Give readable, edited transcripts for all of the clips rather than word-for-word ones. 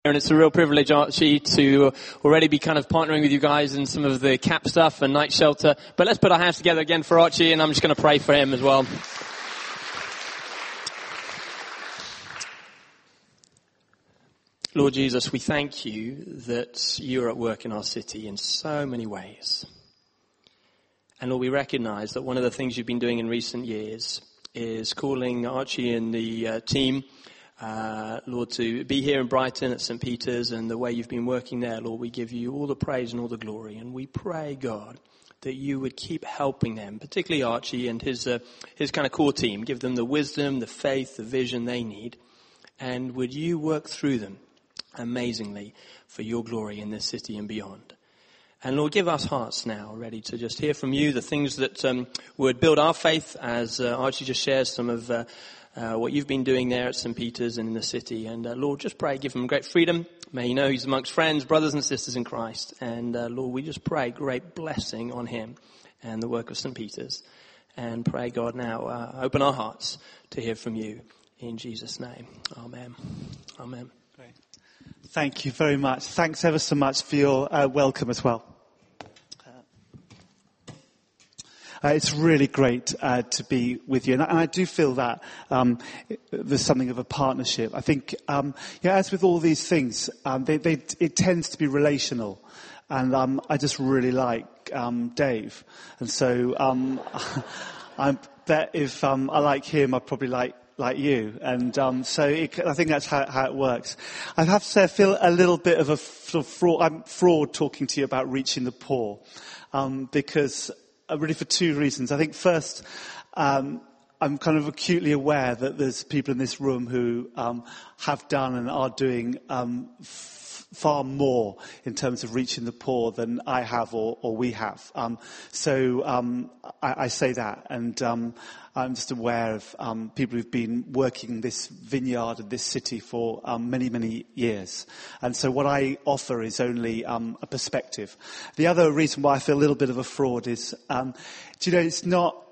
And it's a real privilege, Archie, to already be kind of partnering with you guys in some of the CAP stuff and night shelter. But let's put our hands together again for Archie, and I'm just going to pray for him as well. Lord Jesus, we thank you that you're at work in our city in so many ways. And Lord, we recognize that one of the things you've been doing in recent years is calling Archie and the team Lord, to be here in Brighton at St. Peter's and the way you've been working there, Lord, we give you all the praise and all the glory. And we pray, God, that you would keep helping them, particularly Archie and his kind of core team. Give them the wisdom, the faith, the vision they need. And would you work through them amazingly for your glory in this city and beyond. And Lord, give us hearts now ready to just hear from you, the things that would build our faith, as Archie just shares some of what you've been doing there at St. Peter's and in the city. And Lord, just pray, give him great freedom. May he know he's amongst friends, brothers and sisters in Christ. And Lord, we just pray great blessing on him and the work of St. Peter's. And pray, God, now open our hearts to hear from you. In Jesus' name. Amen. Amen. Great. Thank you very much. Thanks ever so much for your welcome as well. It's really great to be with you, and I do feel that there's something of a partnership. I think, as with all these things, it tends to be relational, and I just really like Dave, and so I bet if I like him, I probably like you, and so I think that's how it works. I have to say, I feel a little bit of a sort of fraud. I'm fraud talking to you about reaching the poor, because. Really for two reasons. I think first, I'm kind of acutely aware that there's people in this room who have done and are doing far more in terms of reaching the poor than I have or we have. So I say that, and I'm just aware of people who've been working this vineyard and this city for many, many years. And so what I offer is only a perspective. The other reason why I feel a little bit of a fraud is, it's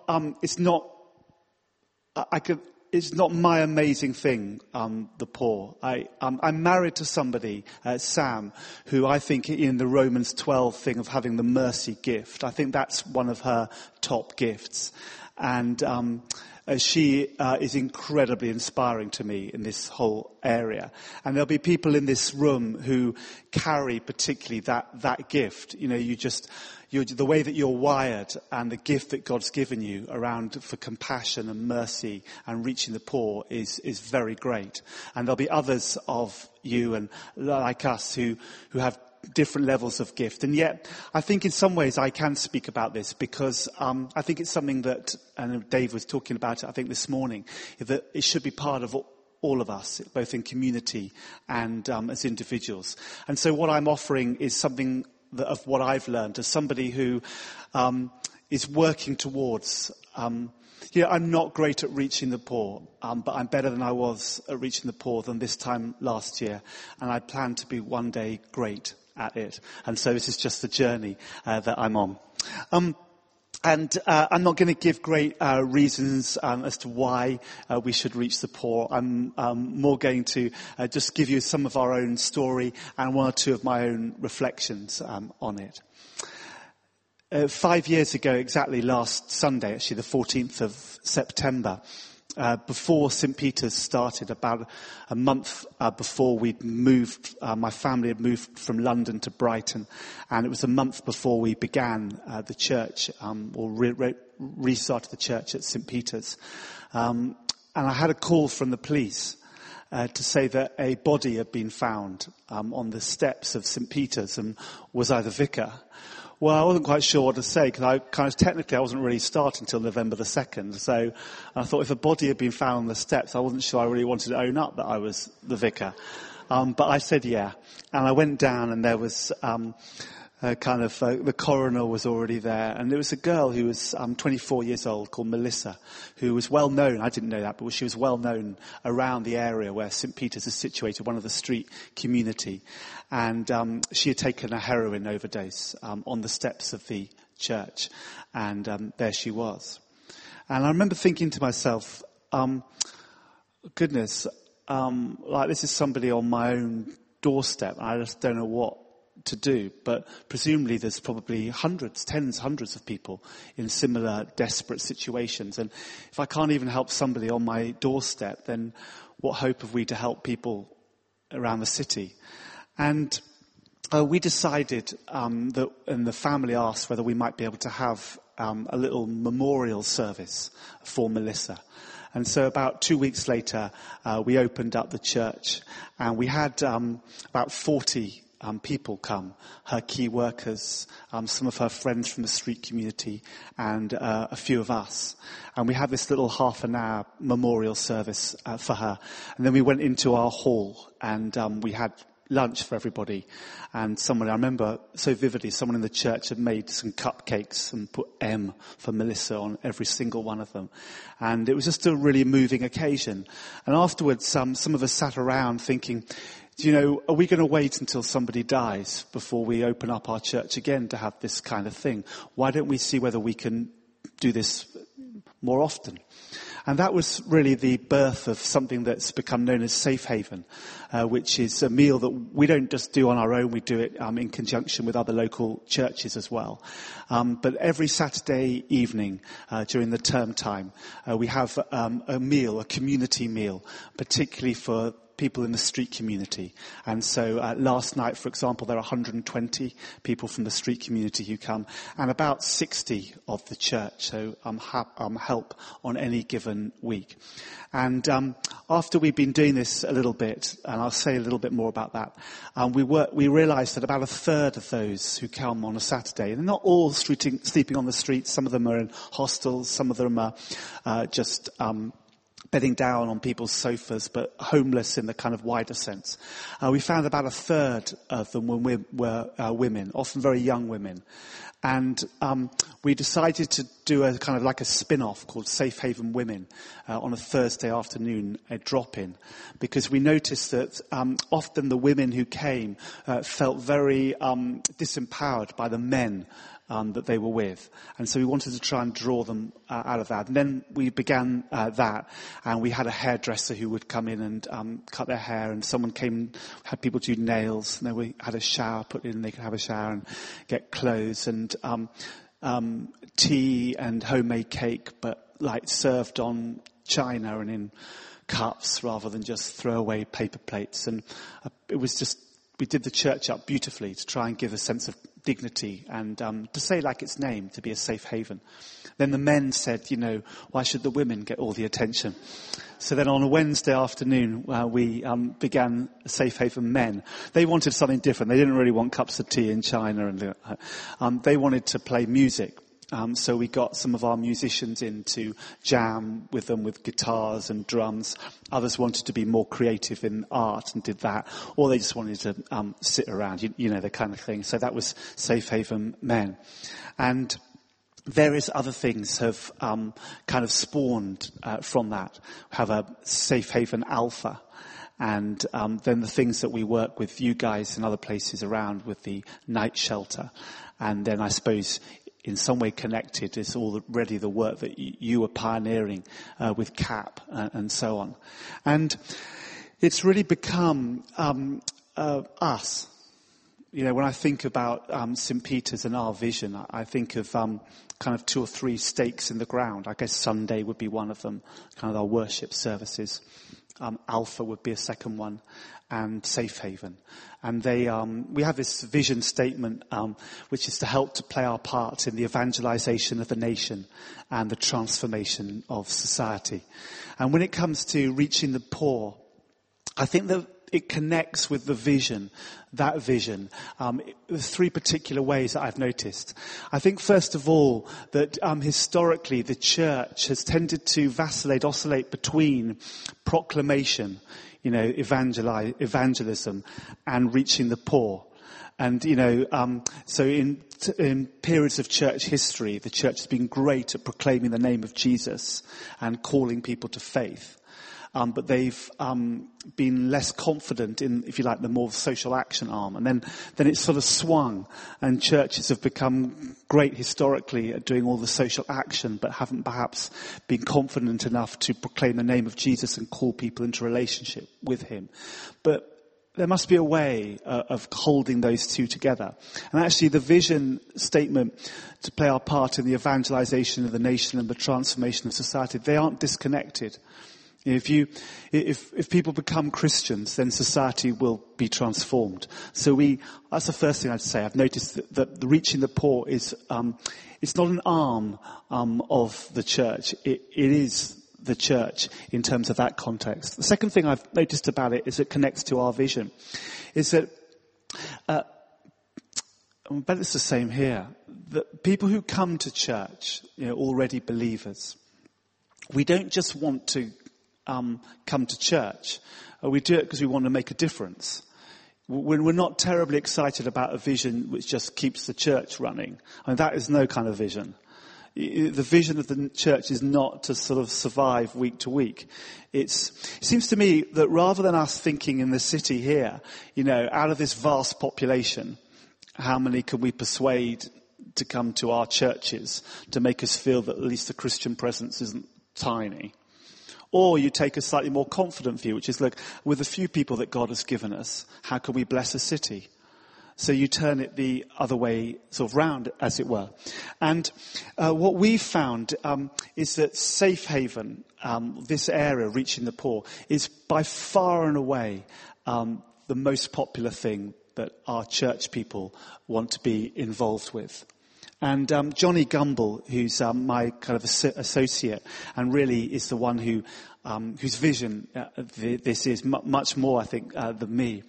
not my amazing thing, the poor. I'm married to somebody, Sam, who I think in the Romans 12 thing of having the mercy gift, I think that's one of her top gifts. And she is incredibly inspiring to me in this whole area. And there'll be people in this room who carry particularly that gift. The way that you're wired and the gift that God's given you around for compassion and mercy and reaching the poor is very great. And there'll be others of you and like us who have different levels of gift. And yet, I think in some ways I can speak about this because I think it's something that, and Dave was talking about it, I think this morning, that it should be part of all of us, both in community and as individuals. And so what I'm offering is something of what I've learned as somebody who is working towards. I'm not great at reaching the poor, but I'm better than I was at reaching the poor than this time last year, and I plan to be one day great at it. And so this is just the journey that I'm on. And I'm not going to give great reasons as to why we should reach the poor. I'm more going to just give you some of our own story and one or two of my own reflections on it. 5 years ago, exactly last Sunday, actually the 14th of September, before St. Peter's started, about a month before we'd moved, my family had moved from London to Brighton, and it was a month before we began the church, or restarted the church at St. Peter's. And I had a call from the police to say that a body had been found on the steps of St. Peter's, and was I the vicar? Well, I wasn't quite sure what to say, because I wasn't really starting until November the 2nd. So I thought if a body had been found on the steps, I wasn't sure I really wanted to own up that I was the vicar. But I said yeah. And I went down, and there was the coroner was already there. And there was a girl who was 24 years old called Melissa, who was well known. I didn't know that, but she was well known around the area where St. Peter's is situated, one of the street community. And she had taken a heroin overdose on the steps of the church. And there she was. And I remember thinking to myself, goodness, this is somebody on my own doorstep. I just don't know what to do, but presumably there's probably hundreds of people in similar desperate situations. And if I can't even help somebody on my doorstep, then what hope have we to help people around the city? And we decided that, and the family asked whether we might be able to have a little memorial service for Melissa. And so about 2 weeks later, we opened up the church, and we had about 40 people come, her key workers, some of her friends from the street community, and a few of us. And we had this little half an hour memorial service for her. And then we went into our hall, and we had lunch for everybody. And I remember so vividly, someone in the church had made some cupcakes and put M for Melissa on every single one of them. And it was just a really moving occasion. And afterwards, some of us sat around thinking, are we going to wait until somebody dies before we open up our church again to have this kind of thing? Why don't we see whether we can do this more often? And that was really the birth of something that's become known as Safe Haven, which is a meal that we don't just do on our own. We do it in conjunction with other local churches as well. But every Saturday evening during the term time, we have a meal, a community meal, particularly for people in the street community. And so last night, for example, there are 120 people from the street community who come, and about 60 of the church, so help on any given week. And after we've been doing this a little bit, and I'll say a little bit more about that, we realised that about a third of those who come on a Saturday, and they're not all sleeping on the streets, some of them are in hostels, some of them are just bedding down on people's sofas, but homeless in the kind of wider sense. We found about a third of them were women, often very young women. And we decided to do a kind of like a spin-off called Safe Haven Women on a Thursday afternoon, a drop-in, because we noticed that often the women who came felt very disempowered by the men that they were with. And so we wanted to try and draw them out of that. And then we began that, and we had a hairdresser who would come in and cut their hair, and someone came, had people do nails, and then we had a shower put in, they could have a shower and get clothes, and tea and homemade cake, but like served on china and in cups rather than just throwaway paper plates. And it was just, we did the church up beautifully to try and give a sense of dignity and to say like its name, to be a safe haven. Then the men said, why should the women get all the attention? So then on a Wednesday afternoon, we began Safe Haven Men. They wanted something different. They didn't really want cups of tea in China, and they wanted to play music. So we got some of our musicians in to jam with them with guitars and drums. Others wanted to be more creative in art and did that. Or they just wanted to sit around, the kind of thing. So that was Safe Haven Men. And various other things have kind of spawned from that. We have a Safe Haven Alpha. And then the things that we work with you guys and other places around with the night shelter. And then I suppose in some way connected is already the work that you are pioneering with CAP and so on. And it's really become us. When I think about St. Peter's and our vision, I think of kind of 2 or 3 stakes in the ground. I guess Sunday would be one of them, kind of our worship services. Alpha would be a second one, and Safe Haven. And we have this vision statement, which is to help to play our part in the evangelization of the nation and the transformation of society. And when it comes to reaching the poor, I think that it connects with the vision, that vision. There's 3 particular ways that I've noticed. I think, first of all, that historically the church has tended to oscillate between proclamation, evangelism, and reaching the poor. And, so in periods of church history, the church has been great at proclaiming the name of Jesus and calling people to faith. But they've been less confident in, if you like, the more social action arm. And then it's sort of swung, and churches have become great historically at doing all the social action, but haven't perhaps been confident enough to proclaim the name of Jesus and call people into relationship with him. But there must be a way of holding those two together. And actually the vision statement to play our part in the evangelization of the nation and the transformation of society, they aren't disconnected. If people become Christians, then society will be transformed. So that's the first thing I'd say. I've noticed that the reaching the poor is, it's not an arm, of the church. It is the church in terms of that context. The second thing I've noticed about it is it connects to our vision. Is that, I bet it's the same here. That people who come to church, already believers, we don't just want to come to church. We do it because we want to make a difference. We're not terribly excited about a vision which just keeps the church running. I mean, that is no kind of vision. The vision of the church is not to sort of survive week to week. It seems to me that rather than us thinking in the city here, out of this vast population, how many can we persuade to come to our churches to make us feel that at least the Christian presence isn't tiny? Or you take a slightly more confident view, which is, look, with the few people that God has given us, how can we bless a city? So you turn it the other way, sort of round, as it were. And what we've found is that Safe Haven, this area, reaching the poor, is by far and away the most popular thing that our church people want to be involved with. And Johnny Gumble, who's my kind of associate, and really is the one whose vision this is much more, I think, than me.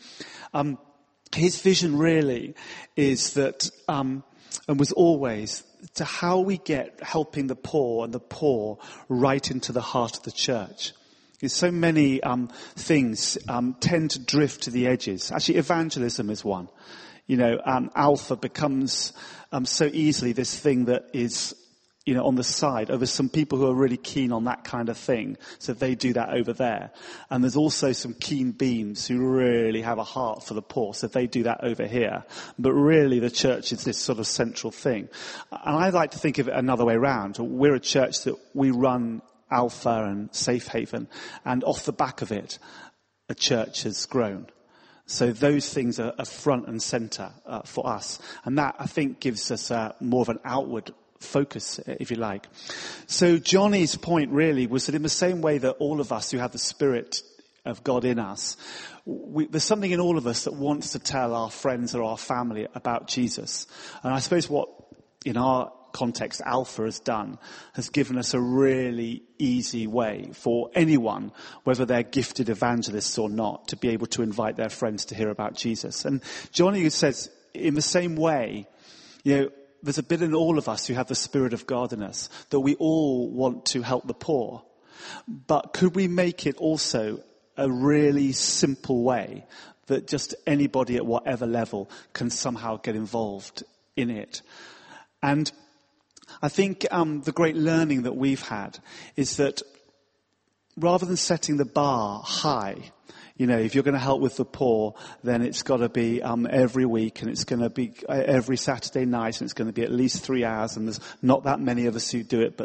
His vision really is that, and was always, to how we get helping the poor and the poor right into the heart of the church. Because so many things tend to drift to the edges. Actually, evangelism is one. Alpha becomes so easily this thing that is, on the side over some people who are really keen on that kind of thing. So they do that over there. And there's also some keen beams who really have a heart for the poor. So they do that over here. But really the church is this sort of central thing. And I like to think of it another way around. We're a church that we run Alpha and Safe Haven. And off the back of it, a church has grown. So those things are front and center for us. And that, I think, gives us more of an outward focus, if you like. So Johnny's point really was that in the same way that all of us who have the Spirit of God in us, there's something in all of us that wants to tell our friends or our family about Jesus. And I suppose what, in our context, Alpha has done, has given us a really easy way for anyone, whether they're gifted evangelists or not, to be able to invite their friends to hear about Jesus. And Johnny says, in the same way, there's a bit in all of us who have the Spirit of God in us that we all want to help the poor. But could we make it also a really simple way that just anybody at whatever level can somehow get involved in it? And I think the great learning that we've had is that rather than setting the bar high, if you're going to help with the poor, then it's got to be every week, and it's going to be every Saturday night, and it's going to be at least 3 hours, and there's not that many of us who do it, but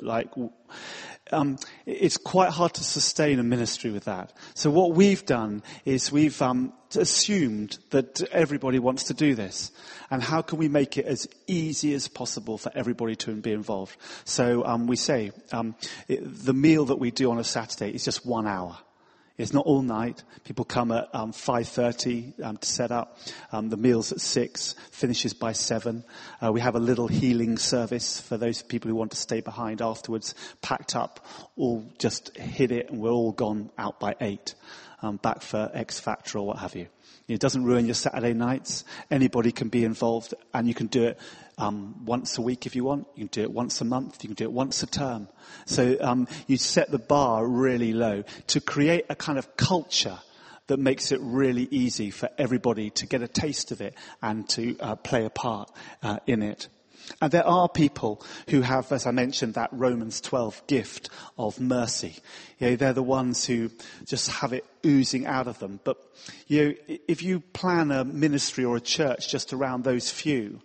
it's quite hard to sustain a ministry with that. So what we've done is we've assumed that everybody wants to do this. And how can we make it as easy as possible for everybody to be involved? So we say the meal that we do on a Saturday is just 1 hour. It's not all night. People come at 5:30 to set up. The meal's at 6, finishes by 7. We have a little healing service for those people who want to stay behind afterwards. Packed up, all just hit it, and we're all gone out by 8. Back for X Factor or what have you. It doesn't ruin your Saturday nights. Anybody can be involved, and you can do it once a week if you want. You can do it once a month. You can do it once a term. So you set the bar really low to create a kind of culture that makes it really easy for everybody to get a taste of it and to play a part in it. And there are people who have, as I mentioned, that Romans 12 gift of mercy. They're the ones who just have it oozing out of them. But, if you plan a ministry or a church just around those few,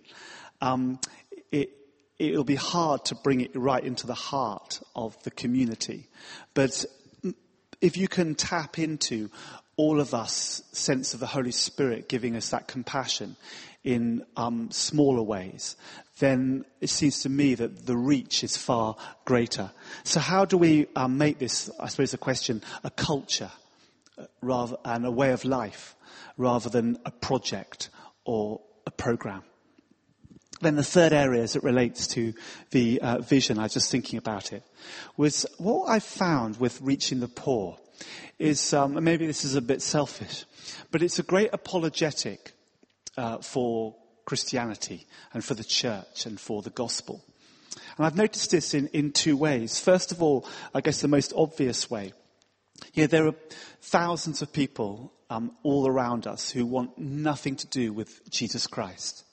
it'll be hard to bring it right into the heart of the community. But if you can tap into all of us sense of the Holy Spirit giving us that compassion in smaller ways, then it seems to me that the reach is far greater. So how do we make this, I suppose the question, a culture rather and a way of life rather than a project or a program? Then the third area as it relates to the vision, I was just thinking about it, was what I found with reaching the poor is, and maybe this is a bit selfish, but it's a great apologetic for Christianity and for the church and for the gospel. And I've noticed this in two ways. First of all, I guess the most obvious way. There are thousands of people all around us who want nothing to do with Jesus Christ.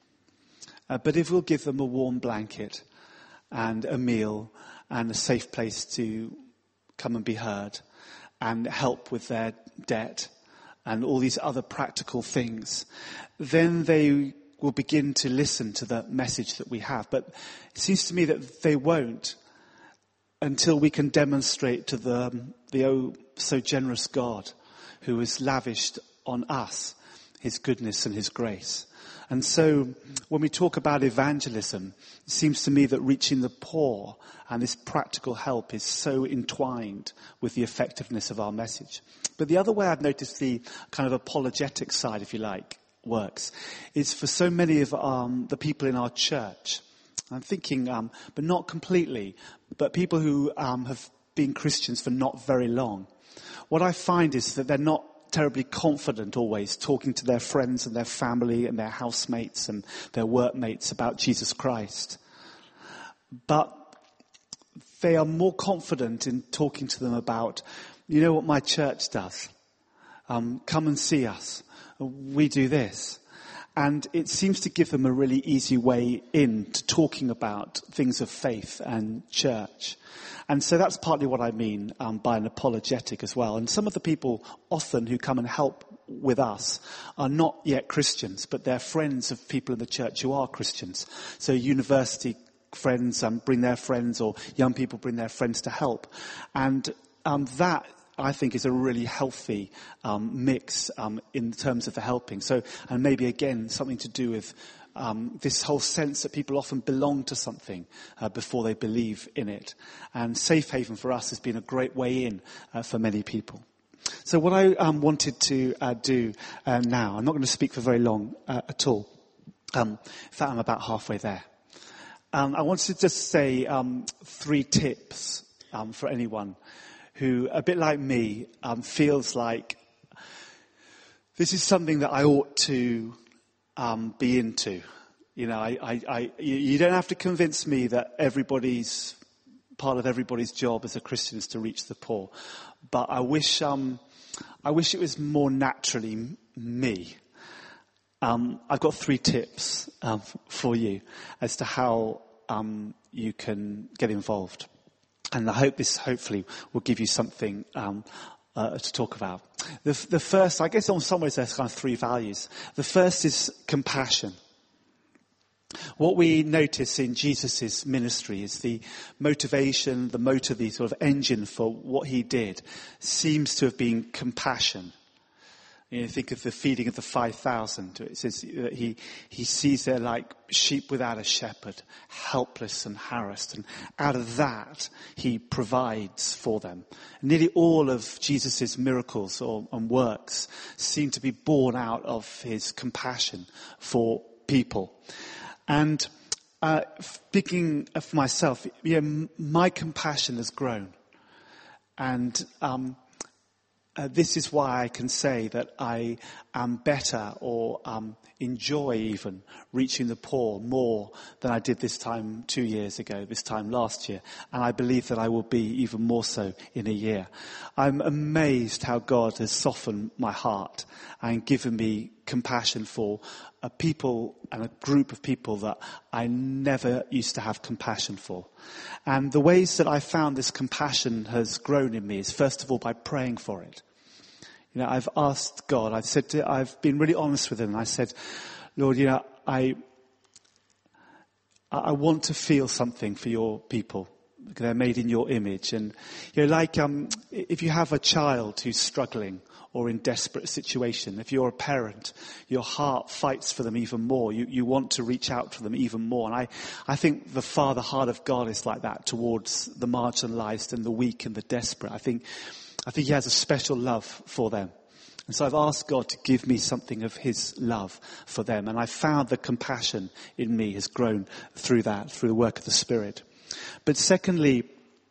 But if we'll give them a warm blanket and a meal and a safe place to come and be heard and help with their debt and all these other practical things, then they will begin to listen to the message that we have. But it seems to me that they won't until we can demonstrate to the oh so generous God who has lavished on us his goodness and his grace. And so when we talk about evangelism, it seems to me that reaching the poor and this practical help is so entwined with the effectiveness of our message. But the other way I've noticed the kind of apologetic side, if you like, works is for so many of the people in our church. I'm thinking, but not completely, but people who have been Christians for not very long. What I find is that they're not terribly confident always talking to their friends and their family and their housemates and their workmates about Jesus Christ. But they are more confident in talking to them about, you know what my church does? Come and see us. We do this. And it seems to give them a really easy way in to talking about things of faith and church. And so that's partly what I mean by an apologetic as well. And some of the people often who come and help with us are not yet Christians, but they're friends of people in the church who are Christians. So university friends bring their friends, or young people bring their friends to help. And that, I think, is a really healthy mix in terms of the helping. So, and maybe again something to do with this whole sense that people often belong to something before they believe in it. And Safe Haven for us has been a great way in for many people. So what I wanted to do now, I'm not going to speak for very long at all. In fact, I'm about halfway there. I wanted to just say 3 tips for anyone who, a bit like me, feels like this is something that I ought to be into. You know, you don't have to convince me that part of everybody's job as a Christian is to reach the poor. But I wish it was more naturally me. I've got 3 tips for you as to how you can get involved. And I hope this hopefully will give you something to talk about. The first, I guess in some ways there's kind of 3 values. The first is compassion. What we notice in Jesus' ministry is the motivation, the motor, the sort of engine for what he did seems to have been compassion. You know, think of the feeding of the 5,000. It says that he sees they're like sheep without a shepherd, helpless and harassed. And out of that, he provides for them. And nearly all of Jesus' miracles and works seem to be born out of his compassion for people. And speaking of myself, my compassion has grown. And this is why I can say that I am better or enjoy even reaching the poor more than I did this time 2 years ago, this time last year. And I believe that I will be even more so in a year. I'm amazed how God has softened my heart and given me compassion for a people and a group of people that I never used to have compassion for. And the ways that I found this compassion has grown in me is first of all by praying for it. You know, I've asked God, I've been really honest with him, and I said, Lord, you know, I want to feel something for your people. They're made in your image. And, you know, like, if you have a child who's struggling, or in desperate situation. If you're a parent, your heart fights for them even more. You want to reach out to them even more. And I think the Father heart of God is like that towards the marginalized and the weak and the desperate. I think he has a special love for them. And so I've asked God to give me something of his love for them. And I found the compassion in me has grown through that, through the work of the Spirit. But secondly,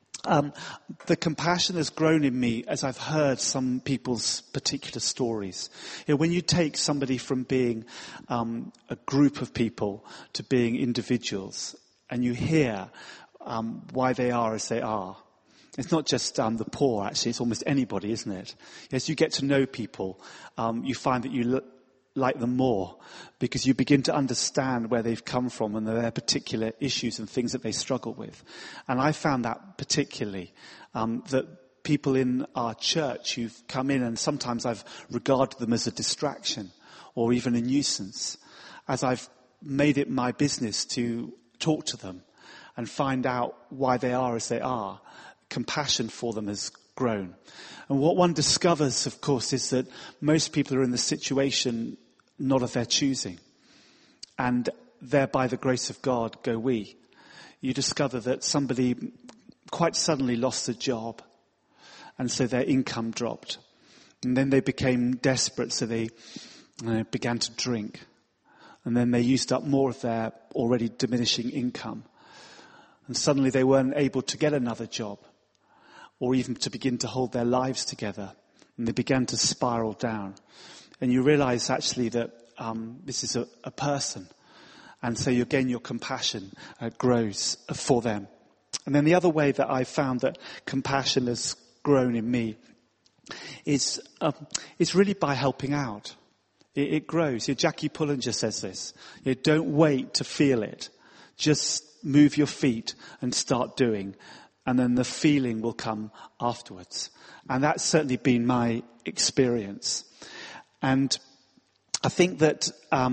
the compassion has grown in me as I've heard some people's particular stories. You know, when you take somebody from being a group of people to being individuals, and you hear why they are as they are. It's not just the poor, actually. It's almost anybody, isn't it? As you get to know people, you find that you like them more because you begin to understand where they've come from and their particular issues and things that they struggle with. And I found that particularly, that people in our church who've come in, and sometimes I've regarded them as a distraction or even a nuisance, as I've made it my business to talk to them and find out why they are as they are. Compassion for them has grown. And what one discovers, of course, is that most people are in the situation not of their choosing. And there, by the grace of God, go we. You discover that somebody quite suddenly lost a job, and so their income dropped. And then they became desperate, so they began to drink. And then they used up more of their already diminishing income. And suddenly they weren't able to get another job, or even to begin to hold their lives together. And they began to spiral down. And you realize actually that this is a person. And so again, your compassion grows for them. And then the other way that I found that compassion has grown in me is really by helping out. It grows. Jackie Pullinger says this. Don't wait to feel it. Just move your feet and start doing. And then the feeling will come afterwards. And that's certainly been my experience. And I think that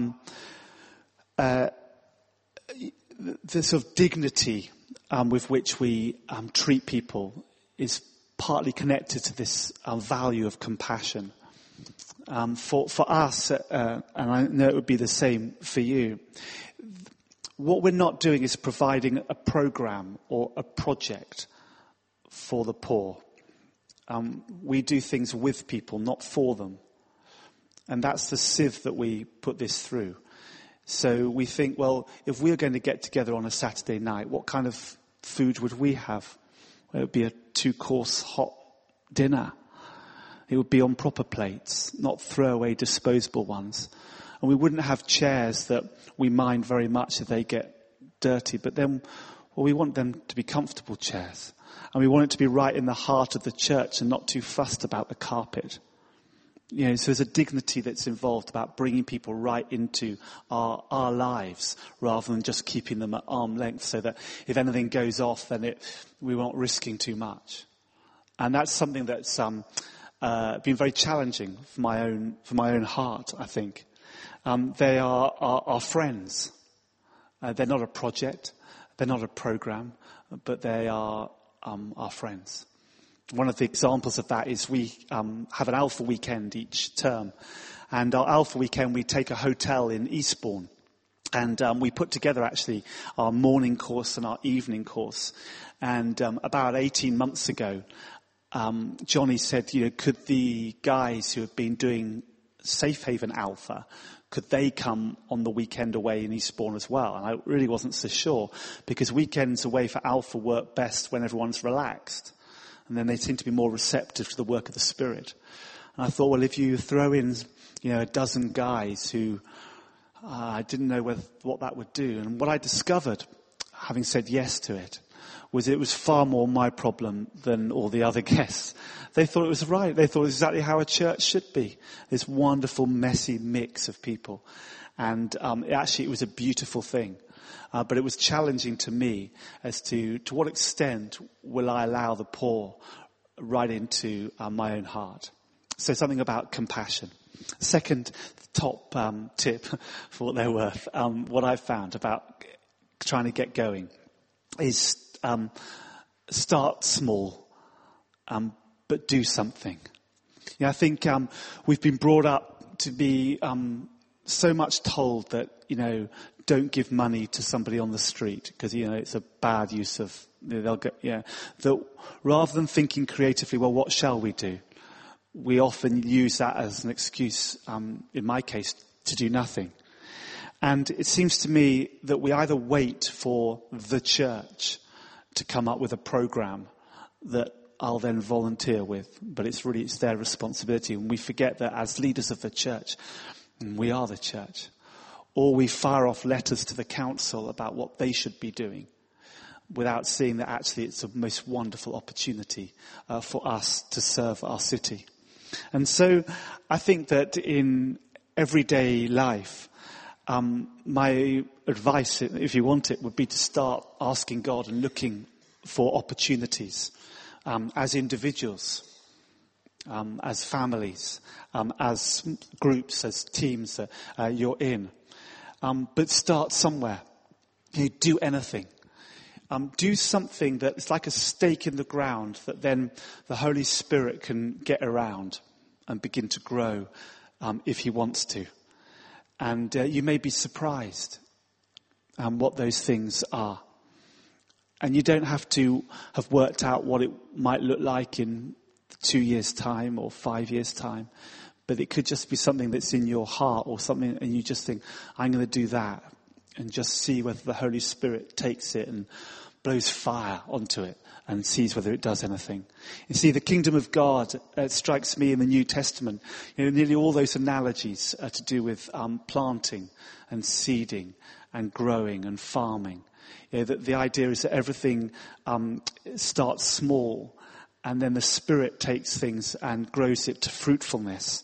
the sort of dignity with which we treat people is partly connected to this value of compassion. For us, and I know it would be the same for you, what we're not doing is providing a program or a project for the poor. We do things with people, not for them. And that's the sieve that we put this through. So we think, well, if we are going to get together on a Saturday night, what kind of food would we have? Well, it would be a 2-course hot dinner. It would be on proper plates, not throwaway disposable ones. And we wouldn't have chairs that we mind very much if they get dirty. But then, well, we want them to be comfortable chairs. And we want it to be right in the heart of the church and not too fussed about the carpet. So there's a dignity that's involved about bringing people right into our lives rather than just keeping them at arm's length so that if anything goes off, then we weren't risking too much. And that's something that's been very challenging for my own heart, I think. They are our friends. They're not a project. They're not a program, but they are our friends. One of the examples of that is we have an Alpha weekend each term. And our Alpha weekend, we take a hotel in Eastbourne. And we put together actually our morning course and our evening course. And about 18 months ago, Johnny said, could the guys who have been doing Safe Haven Alpha, could they come on the weekend away in Eastbourne as well? And I really wasn't so sure, because weekends away for Alpha work best when everyone's relaxed. And then they seem to be more receptive to the work of the Spirit. And I thought, well, if you throw in, a dozen guys who I didn't know what that would do. And what I discovered, having said yes to it was far more my problem than all the other guests. They thought it was right. They thought it was exactly how a church should be. This wonderful, messy mix of people. And it was a beautiful thing. But it was challenging to me as to what extent will I allow the poor right into my own heart. So something about compassion. Second top tip for what they're worth, what I've found about trying to get going is start small, but do something. I think we've been brought up to be so much told that, don't give money to somebody on the street because, it's a bad use of, they'll get, that rather than thinking creatively, well, what shall we do? We often use that as an excuse, in my case, to do nothing. And it seems to me that we either wait for the church to come up with a program that I'll then volunteer with, but it's their responsibility. And we forget that as leaders of the church, we are the church. Or we fire off letters to the council about what they should be doing without seeing that actually it's a most wonderful opportunity for us to serve our city. And so I think that in everyday life, my advice, if you want it, would be to start asking God and looking for opportunities as individuals, as families, as groups, as teams that you're in. But start somewhere. Do anything. Do something that's like a stake in the ground that then the Holy Spirit can get around and begin to grow if he wants to. And you may be surprised what those things are. And you don't have to have worked out what it might look like in 2 years' time or 5 years' time. But it could just be something that's in your heart or something, and you just think, I'm going to do that. And just see whether the Holy Spirit takes it and blows fire onto it and sees whether it does anything. You see, the kingdom of God strikes me in the New Testament. Nearly all those analogies are to do with planting and seeding and growing and farming. That the idea is that everything starts small and then the Spirit takes things and grows it to fruitfulness.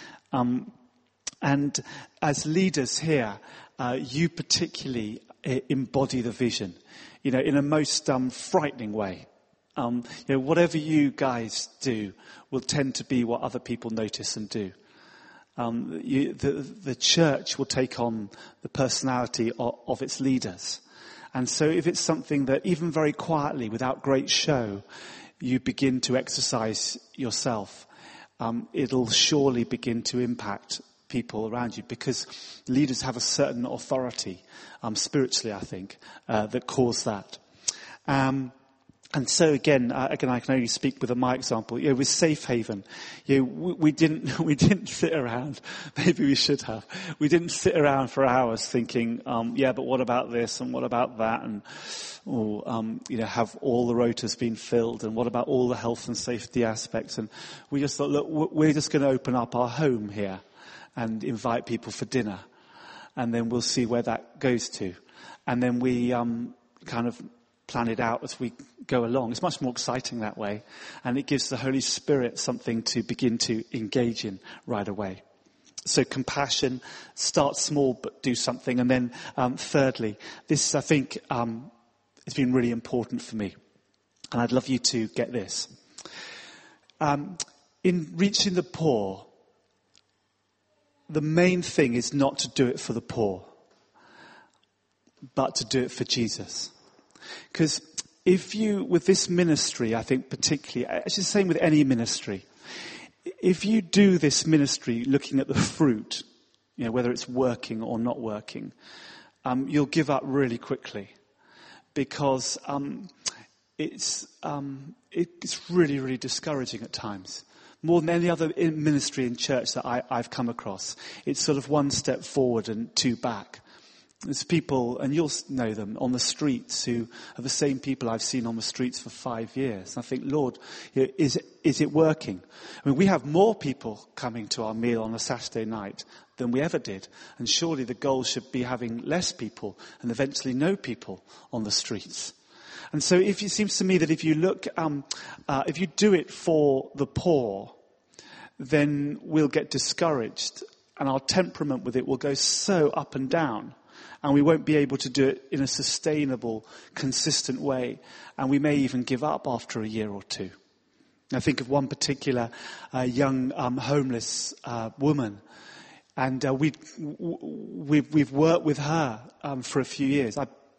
And as leaders here, you particularly embody the vision, in a most frightening way. Whatever you guys do will tend to be what other people notice and do. The church will take on the personality of its leaders. And so if it's something that even very quietly, without great show, you begin to exercise yourself, it'll surely begin to impact people around you, because leaders have a certain authority, spiritually, I think, that cause that. And so again, I can only speak with my example. With Safe Haven, we didn't sit around. Maybe we should have. We didn't sit around for hours thinking, but what about this and what about that, and have all the rotas been filled, and what about all the health and safety aspects? And we just thought, look, we're just going to open up our home here and invite people for dinner, and then we'll see where that goes to. And then we kind of plan it out as we go along. It's much more exciting that way, and it gives the Holy Spirit something to begin to engage in right away. So compassion, start small but do something. And then thirdly, this I think has been really important for me, and I'd love you to get this. In reaching the poor, the main thing is not to do it for the poor, but to do it for Jesus. Because with this ministry, I think particularly, it's the same with any ministry. If you do this ministry looking at the fruit, whether it's working or not working, you'll give up really quickly, because it's really, really discouraging at times. More than any other ministry in church that I've come across. It's sort of one step forward and two back. There's people, and you'll know them, on the streets who are the same people I've seen on the streets for 5 years. And I think, Lord, is it working? I mean, we have more people coming to our meal on a Saturday night than we ever did. And surely the goal should be having less people and eventually no people on the streets. And so it seems to me that if you look, if you do it for the poor, then we'll get discouraged, and our temperament with it will go so up and down. And we won't be able to do it in a sustainable, consistent way. And we may even give up after a year or two. I think of one particular young homeless woman. And we've worked with her for a few years. I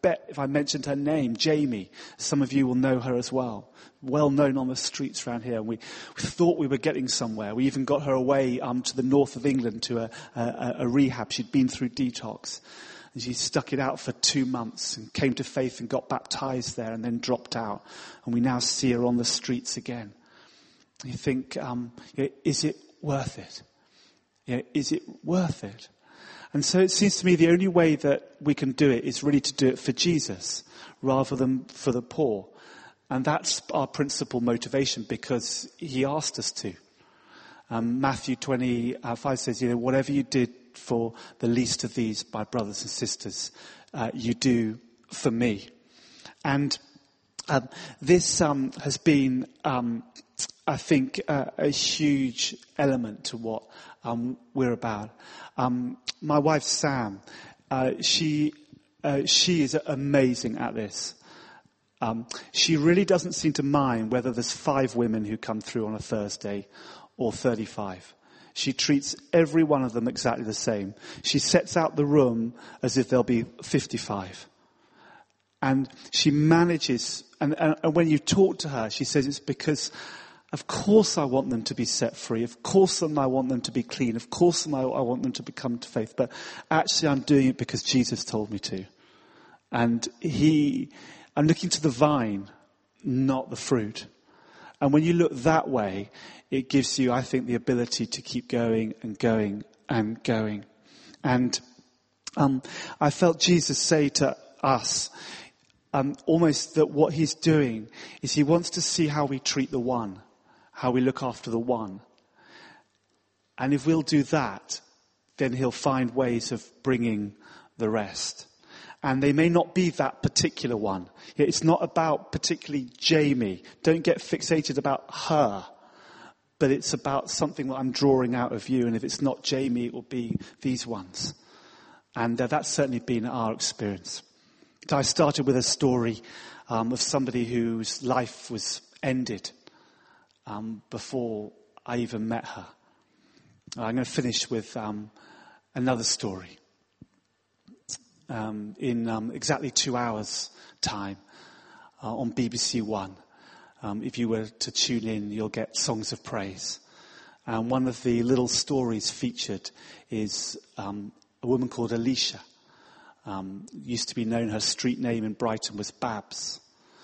bet if I mentioned her name, Jamie, some of you will know her as well. Well known on the streets around here. We thought we were getting somewhere. We even got her away to the north of England to a rehab. She'd been through detox. And she stuck it out for 2 months and came to faith and got baptized there and then dropped out. And we now see her on the streets again. You think, is it worth it? Is it worth it? And so it seems to me the only way that we can do it is really to do it for Jesus rather than for the poor. And that's our principal motivation because he asked us to. Matthew 25 says, whatever you did for the least of these, my brothers and sisters, you do for me. And this has been, I think, a huge element to what we're about. My wife Sam, she is amazing at this. She really doesn't seem to mind whether there's 5 women who come through on a Thursday or 35. She treats every one of them exactly the same. She sets out the room as if there'll be 55. And she manages, and when you talk to her, she says it's because, of course I want them to be set free. Of course I want them to be clean. Of course I want them to come to faith. But actually I'm doing it because Jesus told me to. And I'm looking to the vine, not the fruit. And when you look that way, it gives you, I think, the ability to keep going and going and going. And I felt Jesus say to us, almost that what he's doing is he wants to see how we treat the one, how we look after the one. And if we'll do that, then he'll find ways of bringing the rest. And they may not be that particular one. It's not about particularly Jamie. Don't get fixated about her. But it's about something that I'm drawing out of you. And if it's not Jamie, it will be these ones. And that's certainly been our experience. So I started with a story of somebody whose life was ended before I even met her. I'm going to finish with another story. In exactly 2 hours' time on BBC One. If you were to tune in, you'll get Songs of Praise. And one of the little stories featured is a woman called Alicia. Used to be known, her street name in Brighton was Babs.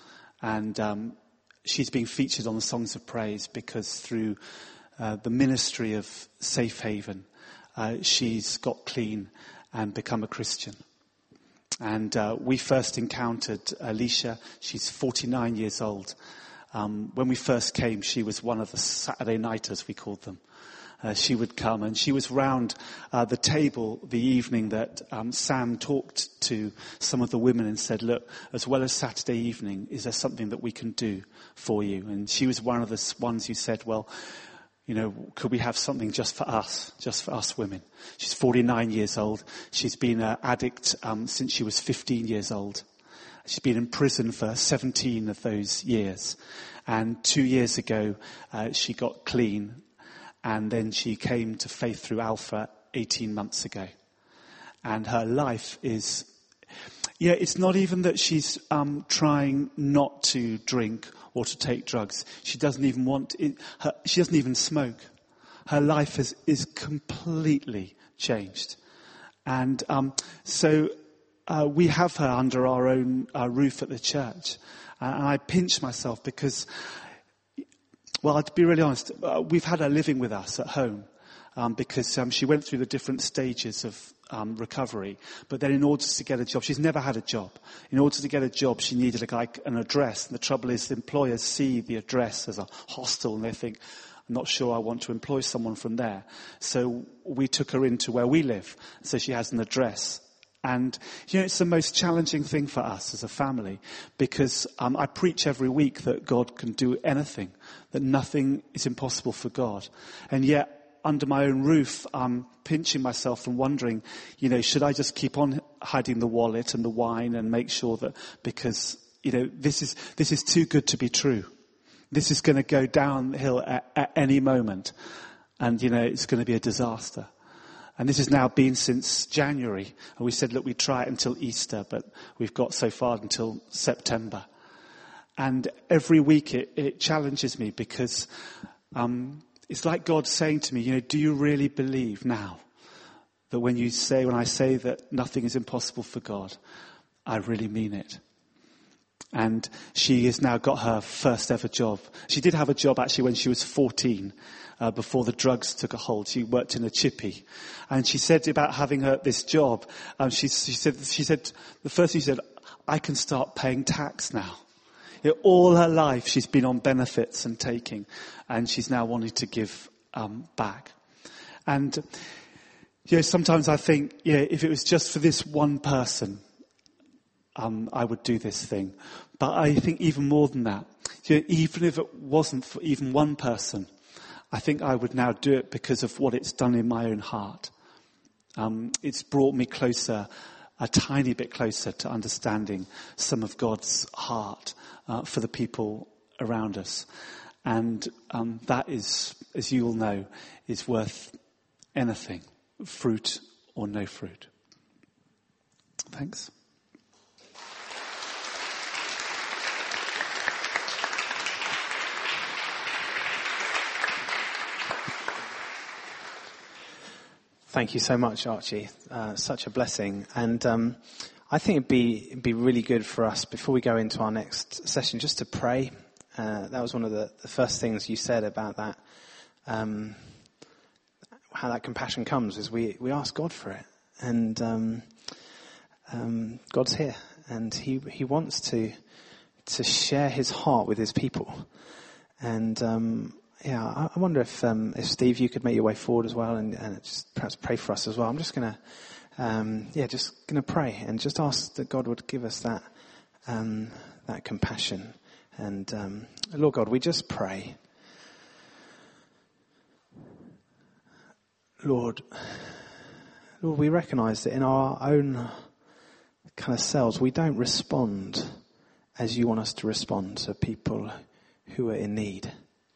And she's being featured on the Songs of Praise because through the ministry of Safe Haven, she's got clean and become a Christian. And we first encountered Alicia. She's 49 years old. When we first came, she was one of the Saturday nighters, we called them. She would come, and she was round the table the evening that Sam talked to some of the women and said, look, as well as Saturday evening, is there something that we can do for you? And she was one of the ones who said, well, could we have something just for us women? She's 49 years old. She's been an addict since she was 15 years old. She's been in prison for 17 of those years. And 2 years ago, she got clean. And then she came to faith through Alpha 18 months ago. And her life is, it's not even that she's trying not to drink or to take drugs. She doesn't even she doesn't even smoke. Her life is completely changed. And so we have her under our own roof at the church. And I pinch myself because, well, to be really honest, we've had her living with us at home because she went through the different stages of recovery. But then in order to get a job, she's never had a job. In order to get a job, she needed an address. And the trouble is, the employers see the address as a hostel and they think, I'm not sure I want to employ someone from there. So we took her into where we live. So she has an address. And, it's the most challenging thing for us as a family because I preach every week that God can do anything, that nothing is impossible for God. And yet, under my own roof, I'm pinching myself and wondering, should I just keep on hiding the wallet and the wine and make sure that, because, this is too good to be true. This is going to go downhill at any moment. And, it's going to be a disaster. And this has now been since January. And we said, look, we'd try it until Easter, but we've got so far until September. And every week it challenges me because it's like God saying to me, do you really believe now that when I say that nothing is impossible for God, I really mean it? And she has now got her first ever job. She did have a job actually when she was 14, before the drugs took a hold. She worked in a chippy. And she said about having this job, she said the first thing she said, I can start paying tax now. All her life she's been on benefits and taking, and she's now wanting to give back. And sometimes I think, if it was just for this one person, I would do this thing. But I think even more than that, even if it wasn't for even one person, I think I would now do it because of what it's done in my own heart. It's brought me closer, a tiny bit closer to understanding some of God's heart for the people around us. And that is, as you all know, is worth anything, fruit or no fruit. Thanks. Thank you so much, Archie. Such a blessing. And I think it'd be really good for us, before we go into our next session, just to pray. That was one of the first things you said about that, how that compassion comes, is we ask God for it. And God's here, and he wants to share his heart with his people. And I wonder if Steve, you could make your way forward as well, and just perhaps pray for us as well. I'm just going to pray and just ask that God would give us that compassion. And Lord God, we just pray, Lord, we recognise that in our own kind of selves, we don't respond as you want us to respond to people who are in need.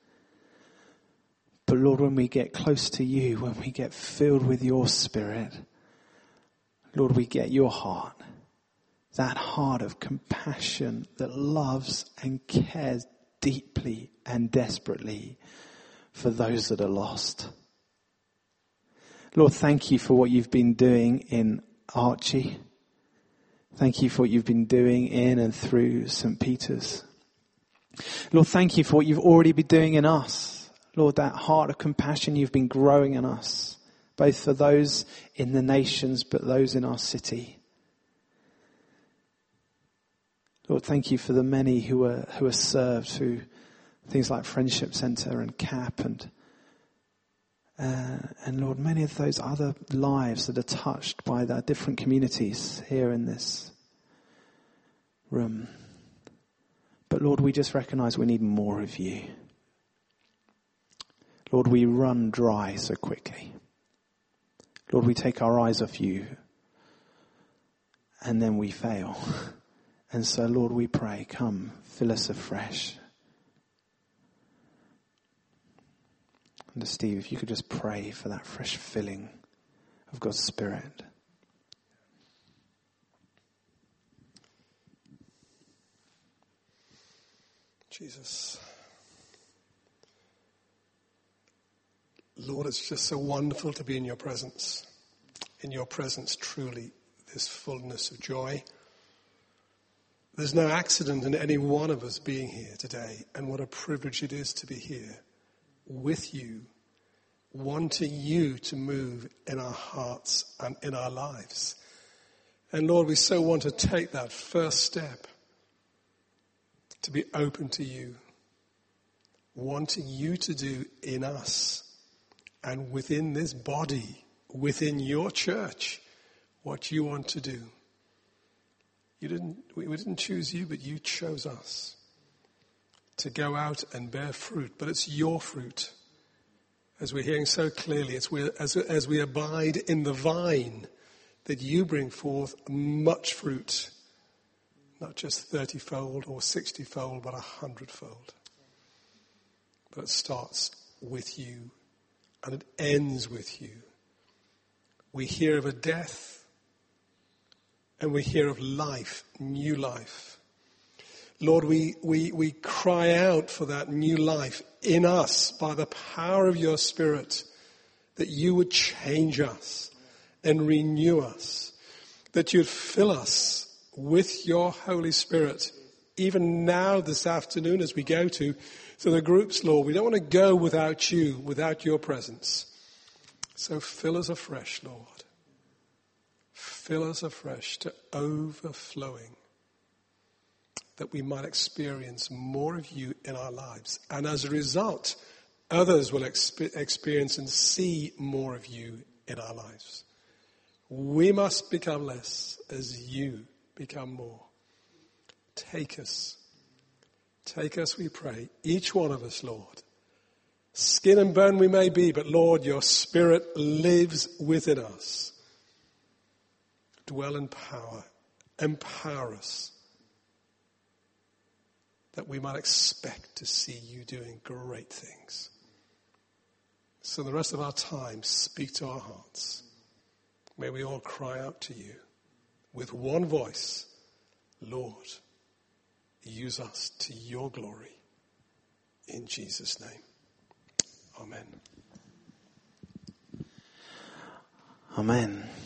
But Lord, when we get close to you, when we get filled with your Spirit, Lord, we get your heart. That heart of compassion that loves and cares deeply and desperately for those that are lost. Lord, thank you for what you've been doing in Archie. Thank you for what you've been doing in and through St. Peter's. Lord, thank you for what you've already been doing in us. Lord, that heart of compassion you've been growing in us, both for those in the nations, but those in our city. Lord, thank you for the many who are served through things like Friendship Centre and CAP and Lord, many of those other lives that are touched by the different communities here in this room. But Lord, we just recognise we need more of you. Lord, we run dry so quickly. Lord, we take our eyes off you and then we fail. And so, Lord, we pray, come, fill us afresh. And Steve, if you could just pray for that fresh filling of God's Spirit. Jesus. Lord, it's just so wonderful to be in your presence. In your presence, truly, this fullness of joy. There's no accident in any one of us being here today. And what a privilege it is to be here with you, wanting you to move in our hearts and in our lives. And Lord, we so want to take that first step to be open to you, wanting you to do in us and within this body, within your church, what you want to do. We didn't choose you, but you chose us to go out and bear fruit. But it's your fruit. As we're hearing so clearly, it's as we abide in the vine that you bring forth much fruit. Not just 30-fold or 60-fold, but 100-fold. But it starts with you and it ends with you. We hear of a death, and we hear of life, new life. Lord, we cry out for that new life in us by the power of your Spirit, that you would change us and renew us, that you'd fill us with your Holy Spirit, even now this afternoon as we go to the groups, Lord. We don't want to go without you, without your presence. So fill us afresh, Lord. Fill us afresh to overflowing, that we might experience more of you in our lives. And as a result, others will experience and see more of you in our lives. We must become less as you become more. Take us, we pray, each one of us, Lord. Skin and bone we may be, but Lord, your Spirit lives within us. Dwell in power. Empower us, that we might expect to see you doing great things. So the rest of our time, speak to our hearts. May we all cry out to you with one voice, Lord, use us to your glory. In Jesus' name. Amen. Amen.